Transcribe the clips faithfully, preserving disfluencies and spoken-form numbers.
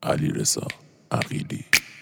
علیرضا عقیلی.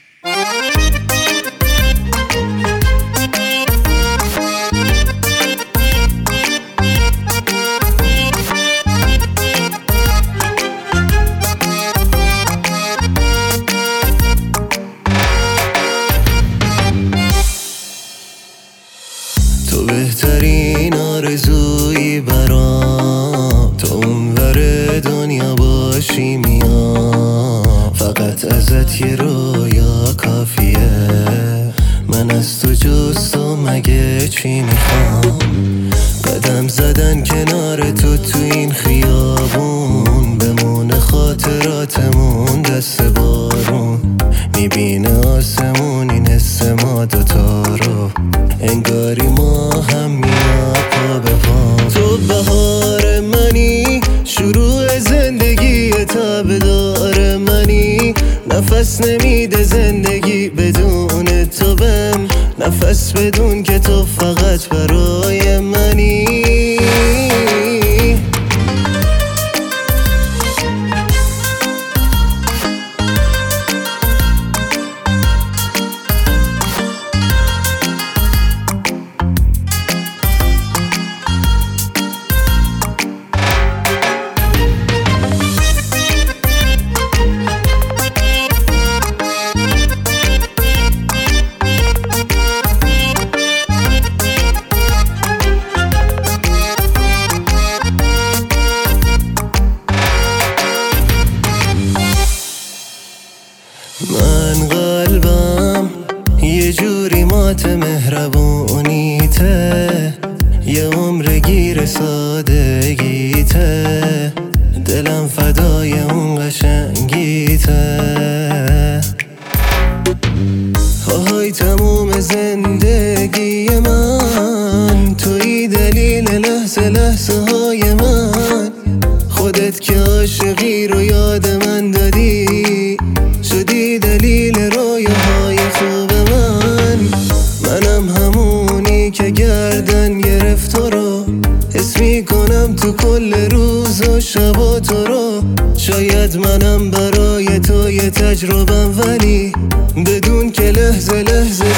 تو بهترین آرزویی برام، تو اونور دنیا باشی میام، فقط ازت یه رویا کافیه، من از تو جز تو مگه چی میخوام؟ قدم زدن کنار تو تو این خیابون، بمونه خاطراتمون دست بارون، میبینه آسمون این حس ما دوتا رو، انگاری ما هم میاد پا به پا. تو بهار منی، شروع زندگی تابدار منی، نفس نمیده زندگی بدون تو بم، نفس بدون که تو فقط برای منی. من قلبم یه جوری مات مهربونیته، یه عمر گیر سادگیته، دلم فدای اون قشنگیته. آهای تموم زندگی من، توی دلیل لحظه لحظه های من، خودت که عاشقی رو یاد من دادی، شدی دلیل رویاهای خوب من. منم همونی که گردن گرفت تو رو، حس میکنم تو کل روز و شب و تو رو، شاید منم برای تو یه تجربم، ولی بدون که لحظه لحظه